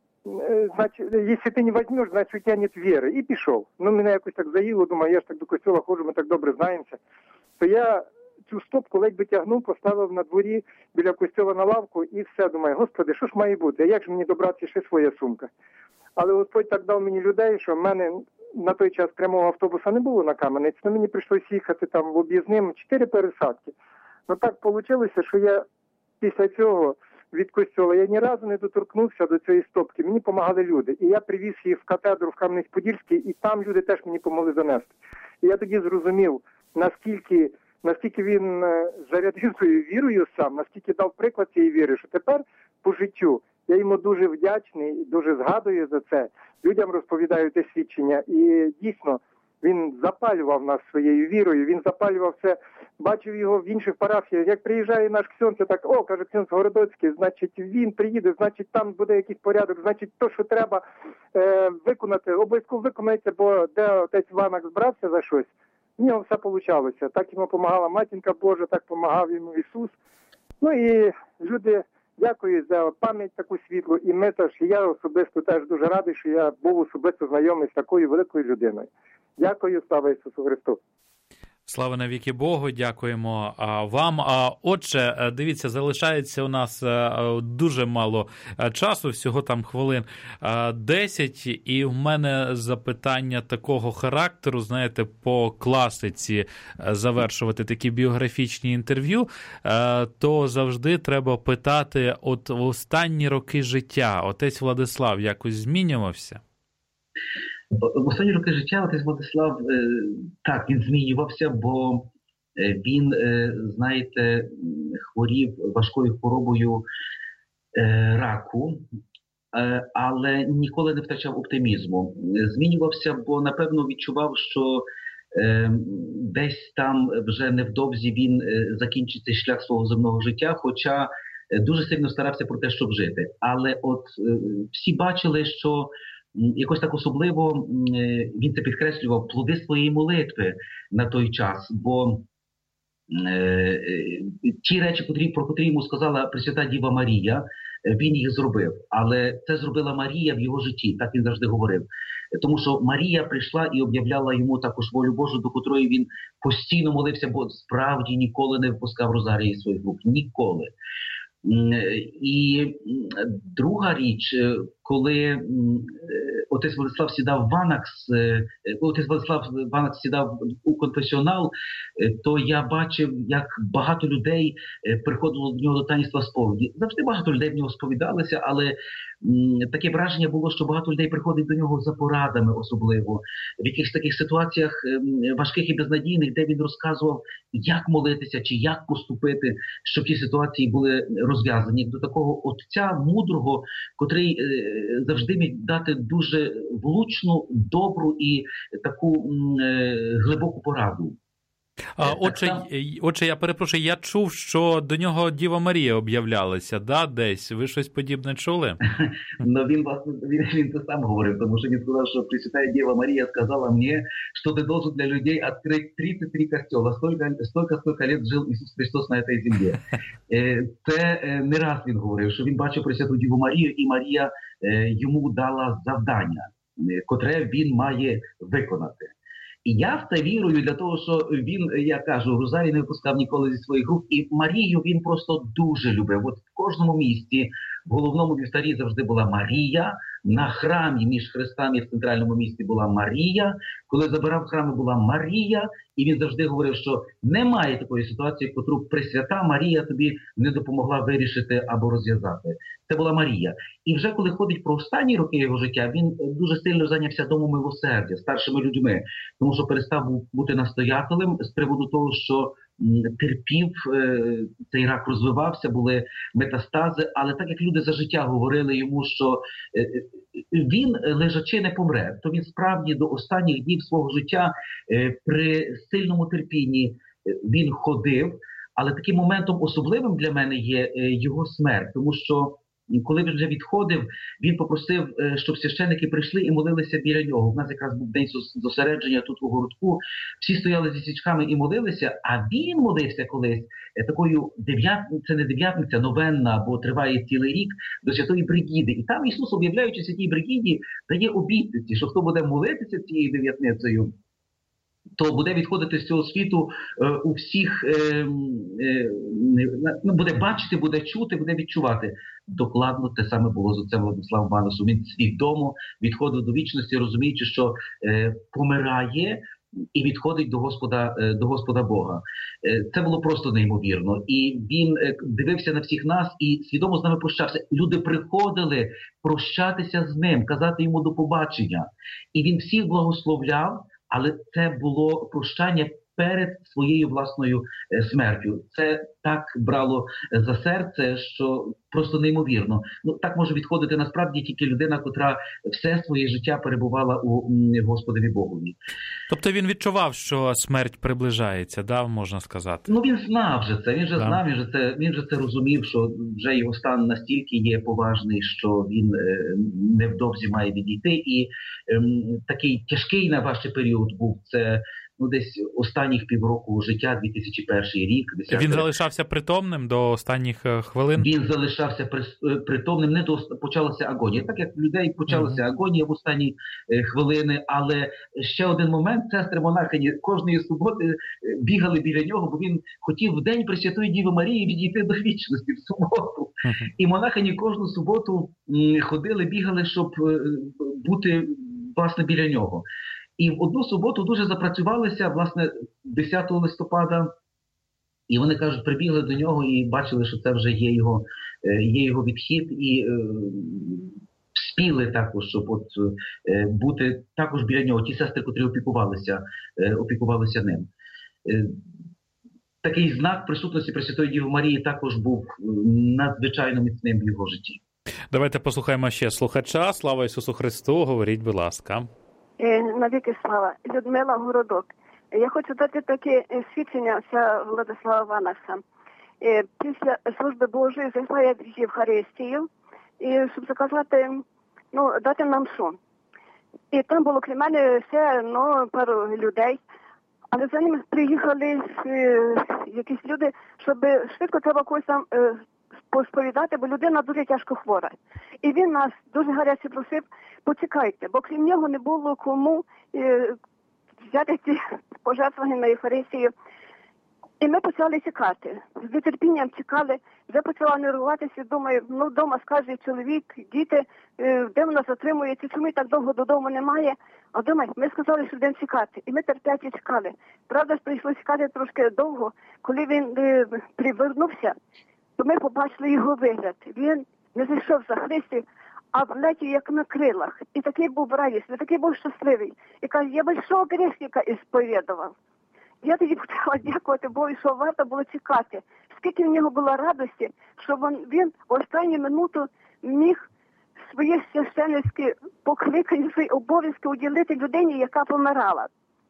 значит, если ты не возьмешь, значит, у тебя нет веры. І пішов. Ну, мене якось так заїло, думаю, я ж так до костюла ходжу, ми так добре знаємося. То я цю стопку ледь би тягнув, поставив на дворі біля костюла на лавку і все, думаю, господи, що ж має бути? А як ж мені добратися, ще своя сумка? Але Господь так дав мені людей, що в мене на той час прямого автобуса не було на Кам'янець, то мені прийшлося їхати там в об'їзним, чотири пересадки. Ну так вийшло, що я після цього від костюла я ні разу не доторкнувся до цієї стопки. Мені допомагали люди. І я привіз їх в катедру в Кам'янець-Подільський, і там люди теж мені допомогли донести. І я тоді зрозумів, наскільки, наскільки він зарядив своєю вірою сам, наскільки дав приклад цієї віри, що тепер по життю я йому дуже вдячний, дуже згадую за це. Людям розповідаю те свідчення. І дійсно, він запалював нас своєю вірою, він запалював це, бачив його в інших парафіях. Як приїжджає наш ксьон, це так, о, каже ксьон Городоцький, значить він приїде, значить там буде якийсь порядок, значить то, що треба е, виконати, обов'язково виконається, бо де отець Ванак збрався за щось, в нього все вийшло. Так йому допомагала Матінка Божа, так допомагав йому Ісус. Ну і люди, дякую за пам'ять таку світлу, і ми теж, і я особисто теж дуже радий, що я був особисто знайомий з такою великою людиною. Дякую, слава Ісусу Христу. Слава навіки Богу, дякуємо вам. Отже, дивіться, залишається у нас дуже мало часу, всього там хвилин десять, і в мене запитання такого характеру, знаєте, по класиці завершувати такі біографічні інтерв'ю, то завжди треба питати, от в останні роки життя отець Владислав якось змінювався? В останні роки життя отець Владислав, так, він змінювався, бо він, знаєте, хворів важкою хворобою раку, але ніколи не втрачав оптимізму. Змінювався, бо, напевно, відчував, що десь там вже невдовзі він закінчить цей шлях свого земного життя, хоча дуже сильно старався про те, щоб жити. Але от всі бачили, що якось так особливо він це підкреслював, плоди своєї молитви на той час, бо е, ті речі, котрі, про котрі йому сказала Пресвята Діва Марія, він їх зробив. Але це зробила Марія в його житті, так він завжди говорив. Тому що Марія прийшла і об'являла йому також волю Божу, до котрої він постійно молився, бо справді ніколи не випускав розарії своїх рук. Ніколи. І друга річ, коли отець Владислав сідав в Ванакс, отець Владислав Ванакс сідав у конфесіонал, то я бачив, як багато людей приходило до нього до таїнства сповіді. Завжди багато людей в нього сповідалися, але таке враження було, що багато людей приходить до нього за порадами особливо. В якихось таких ситуаціях важких і безнадійних, де він розказував, як молитися чи як поступити, щоб ті ситуації були розв'язані. До такого отця мудрого, котрий завжди міг дати дуже влучну, добру і таку глибоку пораду. А, отже, отже, я перепрошую, я чув, що до нього Діва Марія об'являлася, да, десь? Ви щось подібне чули? Ну, він, власне, він, він це сам говорив, тому що він сказав, що Пресвятая Діва Марія сказала мені, що ти должен для людей відкрити тридцять три костела, столько, столько, сколько лет жив Ісус Христос на цій землі. Це не раз він говорив, що він бачив Пресвяту Діву Марію, і Марія йому дала завдання, котре він має виконати. І я в це вірую для того, що він, я кажу, Розарій не випускав ніколи зі своїх рук, і Марію він просто дуже любив. От в кожному місті, в головному вівтарі завжди була Марія, на храмі між хрестами в центральному місті була Марія, коли забирав храми була Марія, і він завжди говорив, що немає такої ситуації, котру Пресвята Марія тобі не допомогла вирішити або розв'язати. Це була Марія. І вже коли ходить про останні роки його життя, він дуже сильно зайнявся домом милосердя, старшими людьми, тому що перестав бути настоятелем з приводу того, що терпів, цей рак розвивався, були метастази, але так як люди за життя говорили йому, що він лежачи не помре, то він справді до останніх днів свого життя при сильному терпінні він ходив, але таким моментом особливим для мене є його смерть, тому що коли він вже відходив, він попросив, щоб священники прийшли і молилися біля нього. У нас якраз був день зосередження тут у городку. Всі стояли зі свічками і молилися, а він молився колись такою дев'ятниця, це не дев'ятниця, новенна, бо триває цілий рік, до Святої Бригіди. І там Ісус, об'являючи Святій Бригіді, дає обітниці, що хто буде молитися цією дев'ятницею, то буде відходити з цього світу е, у всіх, е, е, буде бачити, буде чути, буде відчувати. Докладно те саме було з отцем Владиславом Ваносом. Він свідомо відходив до вічності, розуміючи, що е, помирає і відходить до Господа, е, до Господа Бога. Е, це було просто неймовірно. І він е, дивився на всіх нас і свідомо з нами прощався. Люди приходили прощатися з ним, казати йому до побачення. І він всіх благословляв, але це було прощання перед своєю власною смертю. Це так брало за серце, що просто неймовірно. Ну, так може відходити насправді тільки людина, котра все своє життя перебувала у Господові Богові. Тобто він відчував, що смерть приближається, да, можна сказати? Ну, він знав же це, він же да. знав, він же це, він же це розумів, що вже його стан настільки є поважний, що він е, невдовзі має відійти. І е, такий тяжкий найважчий період був це ну, десь останніх півроку життя, дві тисячі перший рік. Він залишався притомним до останніх хвилин? Він залишався притомним, не до почалася агонія. Так як в людей почалася uh-huh. агонія в останні хвилини, але ще один момент, сестри монахині кожної суботи бігали біля нього, бо він хотів в день Пресвятої Діви Марії відійти до вічності в суботу. Uh-huh. І монахині кожну суботу ходили, бігали, щоб бути, власне, біля нього. І в одну суботу дуже запрацювалися, власне, десятого листопада, і вони, кажуть, прибігли до нього і бачили, що це вже є його, є його відхід, і е, спіли також, щоб от, е, бути також біля нього, ті сестри, котрі опікувалися, е, опікувалися ним. Е, такий знак присутності Пресвятої Діви Марії також був надзвичайно міцним в його житті. Давайте послухаємо ще слухача. Слава Ісусу Христу, говоріть, будь ласка. Навіки слава. Людмила Городок. Я хочу дати таке свідчення отця Владислава Ванаса. Після служби Божої зайшла я в Євхаристію, і щоб заказати, ну, дати нам що. І там було крім мене ще, ну, пару людей. Але за ним приїхали якісь люди, щоб швидко треба когось там посповідати, бо людина дуже тяжко хвора. І він нас дуже гаряче просив, почекайте, бо крім нього не було кому е, взяти ці пожертвування на Євхаристію. І ми почали чекати. З нетерпінням чекали, вже почала нервуватися, думаю, ну вдома скаже чоловік, діти, е, де вона затримується, чому так довго додому немає. А думаю, ми сказали, що будемо чекати. І ми терпляче чекали. Правда, прийшлося чекати трошки довго. Коли він е, привернувся, то ми побачили його вигляд. Він не зайшов за Христів, а влетів як на крилах. І такий був радісний, такий був щасливий. І каже, я большого грішника ісповідував. Я тоді почала дякувати Богу, що варто було чекати. Скільки в нього було радості, що він, він в останню минуту міг свої священницькі покликання, свої обов'язки уділити людині, яка помирала.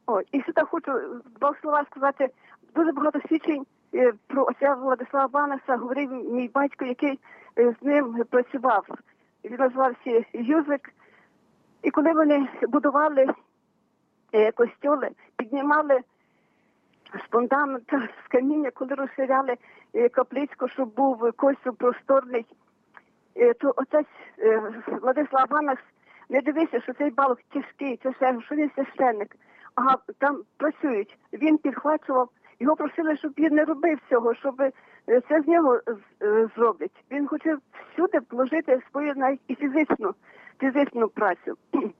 О, і сюди хочу два слова сказати. Дуже багато свідчень е, про отця Владислава Ванаса говорив мій батько, який е, з ним працював. Він називався Юзик. І коли вони будували е, костьоли, піднімали з фундамента, з каміння, коли розширяли е, каплицьку, щоб був костюм просторний, е, то отець е, Владислав Ванас не дивився, що цей балок тяжкий, це все, що він священник. Ага, там працюють. Він підхвачував. Його просили, щоб він не робив цього, щоб це з нього зроблять. Він хотів всюди вложити свою навіть і фізичну, фізичну працю.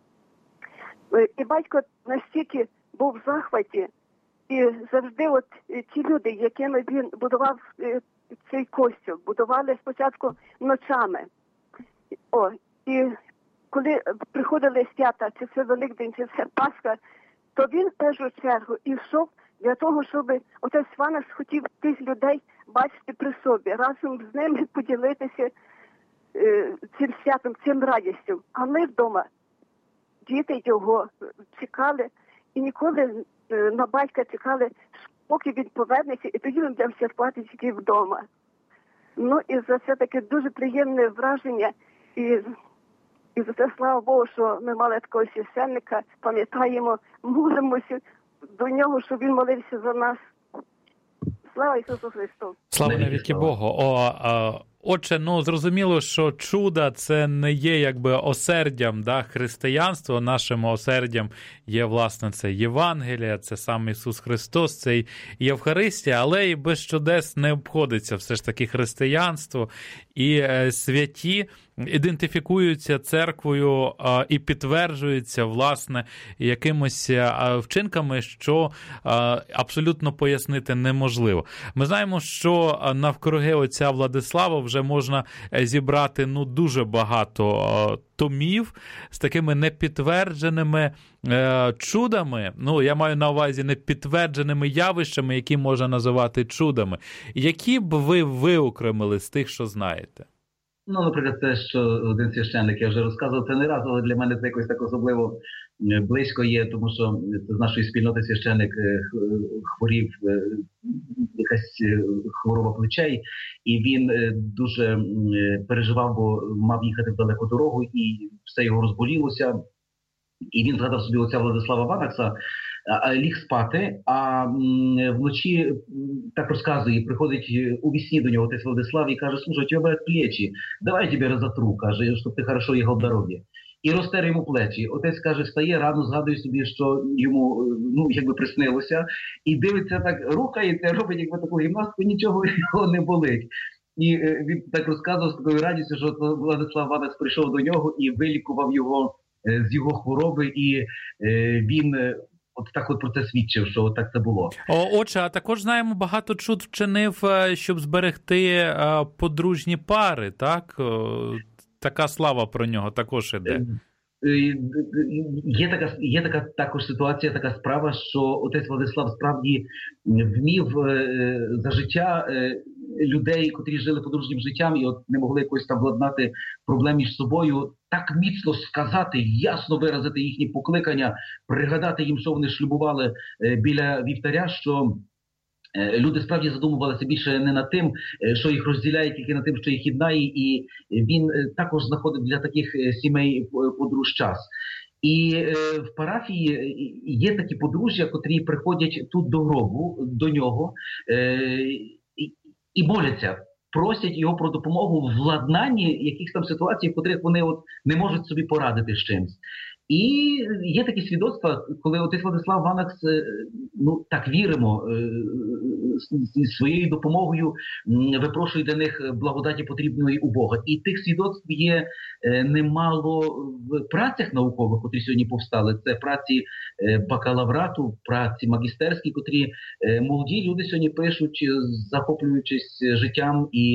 І батько настільки був в захваті, і завжди от ті люди, якими він будував цей костюм, будували спочатку ночами. О, і коли приходили свята, чи це Великдень, чи це Пасха, то він в першу чергу йшов для того, щоб отець Ванас хотів тих людей бачити при собі, разом з ними поділитися е, цим святом, цим радістю. А ми вдома, діти його чекали і ніколи е, на батька чекали, поки він повернеться, і тоді він буде святкувати тільки вдома. Ну і за це таке дуже приємне враження. І І за це, слава Богу, що ми мали такого священника, пам'ятаємо, молимося до нього, щоб він молився за нас. Слава Ісусу Христу! Слава навіки Богу! О, а, отже, ну, зрозуміло, що чудо – це не є якби осердям, да, християнства. Нашим осердям є, власне, це Євангелія, це сам Ісус Христос, це і Євхаристія, але і без чудес не обходиться все ж таки християнство. І е, святі ідентифікуються церквою е, і підтверджуються, власне, якимось е, вчинками, що е, абсолютно пояснити неможливо. Ми знаємо, що навкруги отця Владислава вже можна зібрати ну, дуже багато е, томів з такими непідтвердженими е, чудами, ну, я маю на увазі непідтвердженими явищами, які можна називати чудами. Які б ви виокремили з тих, що знаєте? Ну, наприклад, те, що один священник, я вже розказував це не раз, але для мене це якось так особливо близько є, тому що це з нашої спільноти священник хворів, якась хвороба плечей, і він дуже переживав, бо мав їхати в далеку дорогу, і все його розболілося. І він згадав собі отця Владислава Ванакса, ліг спати, а вночі, так розказує, приходить у вісні до нього отець Владислав і каже: «Слушай, у тебе болять плечі, давай я тебе розотру», каже, щоб ти хорошо їхав в дорозі. І розтер йому плечі. Отець каже, встає рано, згадує собі, що йому, ну, якби приснилося, і дивиться так, рухається, робить якби таку гімнастику, нічого його не болить. І він так розказував з такою радістю, що Владислав Ванакс прийшов до нього і вилікував його з його хвороби, і він от так от про це свідчив, що так це було. О, отже, а також знаємо, багато чуд вчинив, щоб зберегти подружні пари, так? Така слава про нього також іде. Є така, є така також ситуація, така справа, що отець Владислав справді вмів за життя людей, котрі жили подружнім життям і от не могли якось там владнати проблем між собою, так міцно сказати, ясно виразити їхні покликання, пригадати їм, що вони шлюбували біля вівтаря, що люди справді задумувалися більше не над тим, що їх розділяє, тільки над тим, що їх єднає, і він також знаходив для таких сімей подруж час. І е, в парафії є такі подружжя, котрі приходять тут до гробу, до нього, е, і, і моляться, просять його про допомогу в владнанні якихось там ситуацій, в котрих вони от не можуть собі порадити з чимось. І є такі свідоцтва, коли отець Владислав Ванакс, ну так віримо, своєю допомогою випрошує для них благодаті потрібної у Бога. І тих свідоцтв є немало в працях наукових, котрі сьогодні повстали. Це праці бакалаврату, праці магістерські, котрі молоді люди сьогодні пишуть, захоплюючись життям і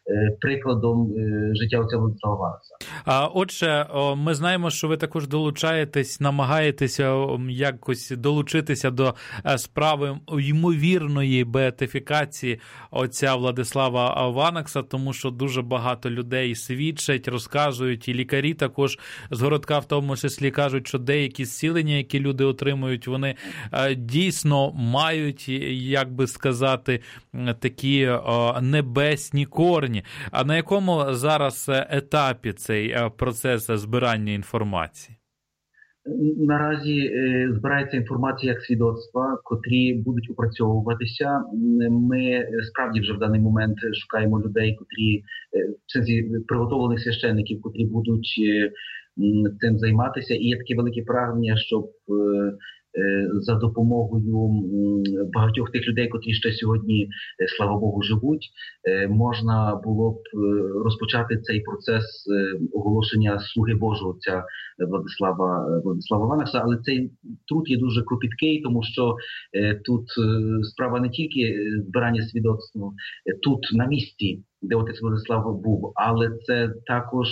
прикладом життя отця Владислава Ванакса. А отже, ми знаємо, що ви також долучаєтесь, намагаєтеся якось долучитися до справи ймовірної беатифікації отця Владислава Ванакса, тому що дуже багато людей свідчать, розказують, і лікарі також з городка в тому числі кажуть, що деякі зцілення, які люди отримують, вони дійсно мають, як би сказати, такі небесні корні. А на якому зараз етапі цей процес збирання інформації? Наразі збирається інформація як свідоцтва, котрі будуть опрацьовуватися. Ми справді вже в даний момент шукаємо людей, котрі, в сенсі приготовлених священників, котрі будуть цим займатися. І є таке велике прагнення, щоб за допомогою багатьох тих людей, котрі ще сьогодні, слава Богу, живуть, можна було б розпочати цей процес оголошення слуги Божого отця Владислава, Владислава Ванакса. Але цей труд є дуже кропіткий, тому що тут справа не тільки збирання свідоцтв тут на місці, де отець Владислав був, але це також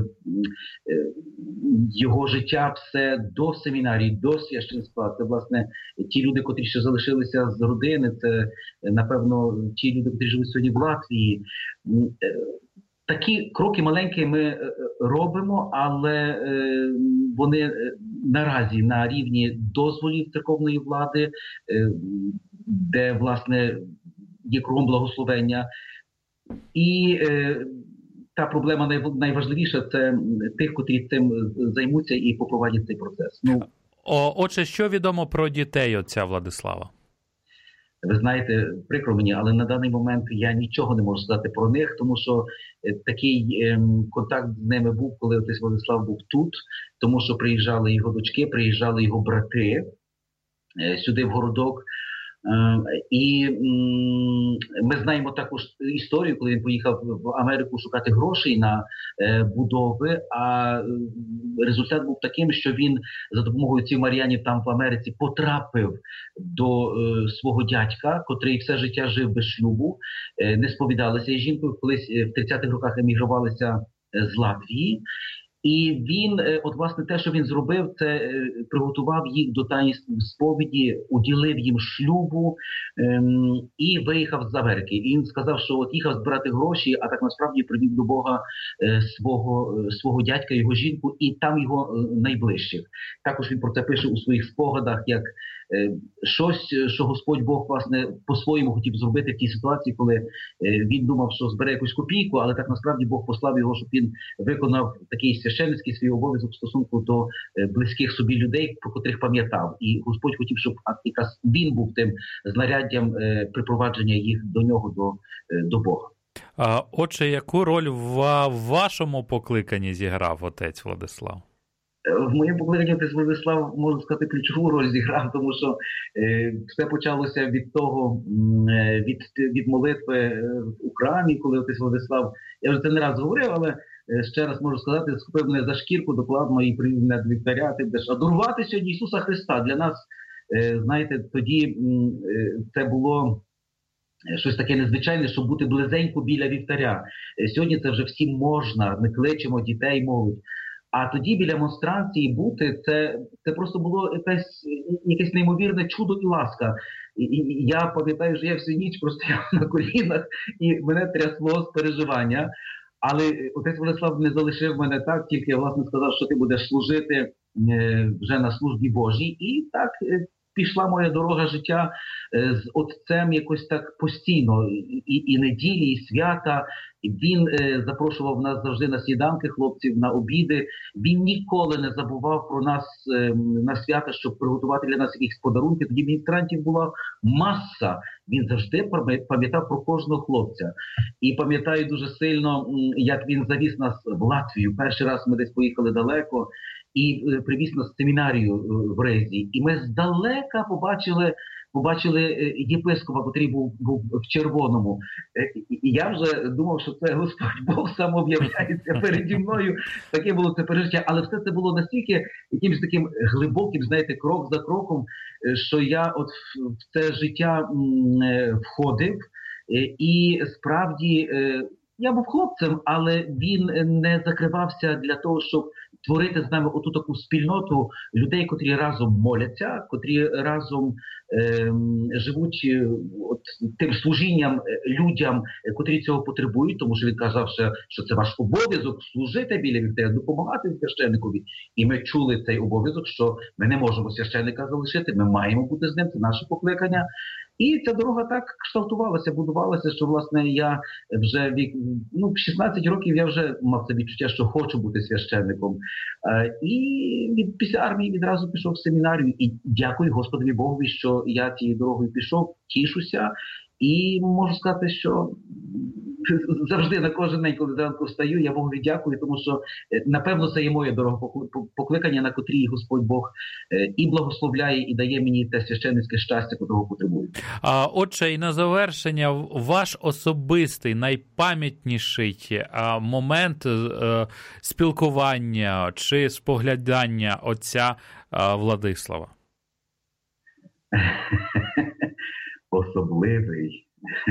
його життя все до семінарії, до священства. Це, власне, ті люди, котрі ще залишилися з родини, це, напевно, ті люди, котрі живуть сьогодні в Латвії. Такі кроки маленькі ми робимо, але вони наразі на рівні дозволів церковної влади, де, власне, є кругом благословення. І е, та проблема найважливіша – це тих, котрі цим займуться і попровадять цей процес. Ну, О, отже, що відомо про дітей отця Владислава? Ви знаєте, прикро мені, але на даний момент я нічого не можу сказати про них, тому що е, такий е, контакт з ними був, коли отець Владислав був тут, тому що приїжджали його дочки, приїжджали його брати е, сюди в городок. І ми знаємо також історію, коли він поїхав в Америку шукати грошей на будови, а результат був таким, що він за допомогою цих Мар'янів там в Америці потрапив до свого дядька, котрий все життя жив без шлюбу, не сповідалися із жінкою, колись в тридцятих роках емігрувалися з Латвії. І він, от власне, те, що він зробив, це приготував їх до таїнств сповіді, уділив їм шлюбу ем, і виїхав з Америки. Він сказав, що от їхав збирати гроші, а так насправді привів до Бога е, свого, е, свого дядька, його жінку і там його е, найближчих. Також він про це пише у своїх спогадах, як е, щось, що Господь Бог, власне, по-своєму хотів зробити в тій ситуації, коли е, він думав, що збере якусь копійку, але так насправді Бог послав його, щоб він виконав такий священницький свій обов'язок в стосунку до е, близьких собі людей, про котрих пам'ятав. І Господь хотів, щоб якраз він був тим знаряддям е, припровадження їх до нього, до, е, до Бога. А, отже, яку роль в вашому покликанні зіграв отець Владислав? В моєму покликанні отець Владислав, можна сказати, ключову роль зіграв, тому що е, все почалося від того, е, від, від молитви у храмі, коли отець Владислав, я вже це не раз говорив, але е, ще раз можу сказати, схопив мене за шкірку докладно і привів мене до вівтаря, ти будеш адорувати сьогодні Ісуса Христа. Для нас, е, знаєте, тоді е, це було щось таке незвичайне, щоб бути близенько біля вівтаря. Е, сьогодні це вже всім можна, ми кличемо дітей, молодь. А тоді біля монстранції бути, це, це просто було якесь, якесь неймовірне чудо і ласка. І, і я пам'ятаю, що я всю ніч простояв на колінах і мене трясло з переживання. Але отець Владислав не залишив мене так, тільки, власне, сказав, що ти будеш служити е, вже на службі Божій. І так е, пішла моя дорога життя е, з отцем якось так постійно. І, і неділі, і свята. Він е, запрошував нас завжди на сніданки хлопців, на обіди. Він ніколи не забував про нас е, на свята, щоб приготувати для нас якісь подарунки. Тоді міністрантів була маса. Він завжди пам'ятав про кожного хлопця. І пам'ятаю дуже сильно, як він завіз нас в Латвію. Перший раз ми десь поїхали далеко і е, привіз нас в семінарію е, в Ризі. І ми здалека побачили побачили єпископа, який був, був в червоному. І я вже думав, що це Господь Бог сам об'являється переді мною. Таке було це пережиття. Але все це було настільки якимось таким глибоким, знаєте, крок за кроком, що я от в це життя входив. І справді я був хлопцем, але він не закривався для того, щоб творити з нами оту таку спільноту людей, котрі разом моляться, котрі разом е, живуть от, тим служінням людям, котрі цього потребують, тому що він казав, що це ваш обов'язок служити біля вівтаря, допомагати священникові. І ми чули цей обов'язок, що ми не можемо священника залишити, ми маємо бути з ним, це наше покликання. І ця дорога так кшталтувалася, будувалася, що, власне, я вже вік, ну, шістнадцять років я вже мав це відчуття, що хочу бути священником. Е, і від, після армії відразу пішов в семінарію. І дякую Господові Богові, що я цією дорогою пішов, тішуся. І можу сказати, що завжди на кожен день, коли зранку встаю, я Богові дякую, тому що, напевно, це є моя дорога покликання, на котрій Господь Бог і благословляє, і дає мені те священницьке щастя, котрого потребую. А, отже, і на завершення, ваш особистий, найпам'ятніший а, момент а, спілкування чи споглядання отця а, Владислава? Особливий.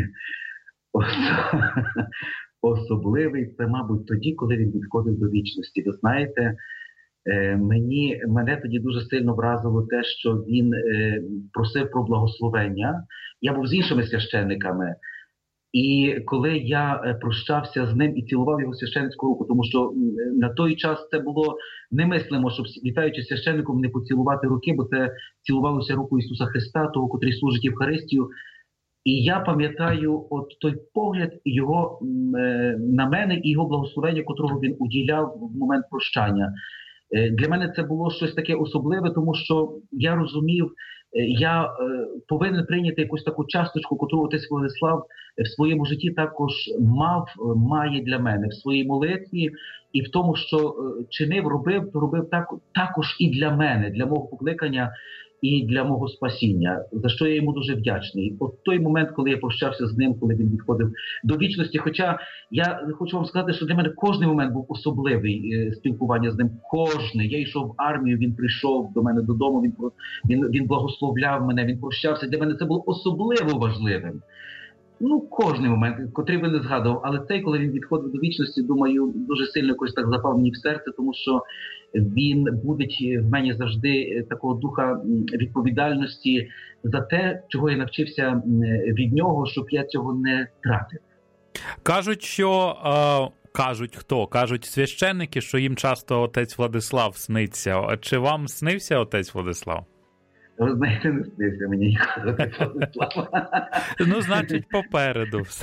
Особливий це, мабуть, тоді, коли він відходив до вічності. Ви знаєте, мені, мене тоді дуже сильно вразило те, що він просив про благословення. Я був з іншими священниками. І коли я прощався з ним і цілував його священницьку руку, тому що на той час це було немислимо, щоб, вітаючи священником, не поцілувати руки, бо це цілувалося руку Ісуса Христа, того, котрий служить Євхаристію. І я пам'ятаю от той погляд його на мене і його благословення, котрого він уділяв в момент прощання. Для мене це було щось таке особливе, тому що я розумів, я повинен прийняти якусь таку часточку, котру отець Владислав в своєму житті також мав, має для мене в своїй молитві, і в тому, що чинив, робив, то робив так, також і для мене, для мого покликання і для мого спасіння, за що я йому дуже вдячний. От той момент, коли я прощався з ним, коли він відходив до вічності, хоча я хочу вам сказати, що для мене кожний момент був особливий, е, спілкування з ним, кожний. Я йшов в армію, він прийшов до мене додому, він, він, він благословляв мене, він прощався. Для мене це було особливо важливим. Ну, кожний момент, котрий би не згадував, але цей, коли він відходив до вічності, думаю, дуже сильно якось так запав мені в серце, тому що він буде в мені завжди такого духа відповідальності за те, чого я навчився від нього, щоб я цього не втратив. Кажуть, що... Е... Кажуть хто? Кажуть священники, що їм часто отець Владислав сниться. Чи вам снився отець Владислав? Ви знаєте, не снився мені ніколи отець Владислав. Ну, значить, попереду все.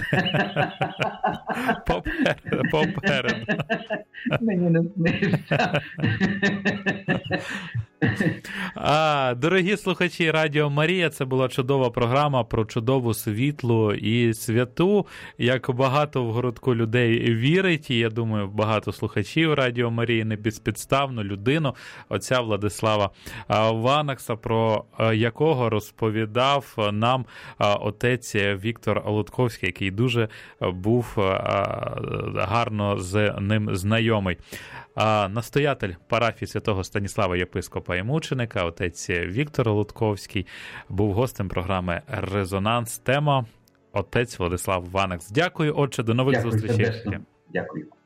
Попереду, попереду. Мені не снився. А, дорогі слухачі Радіо Марія, це була чудова програма про чудову, світлу і святу, як багато в городку людей вірить, і я думаю, багато слухачів Радіо Марії не безпідставно людину, отця Владислава Ванакса, про якого розповідав нам отець Віктор Лутковський, який дуже був гарно з ним знайомий. А настоятель парафії святого Станіслава Єпископа і мученика, отець Віктор Лутковський, був гостем програми «Резонанс». Тема отець Владислав Ванакс. Дякую, отче, до нових Дякую, зустрічей. Сердечно. Дякую.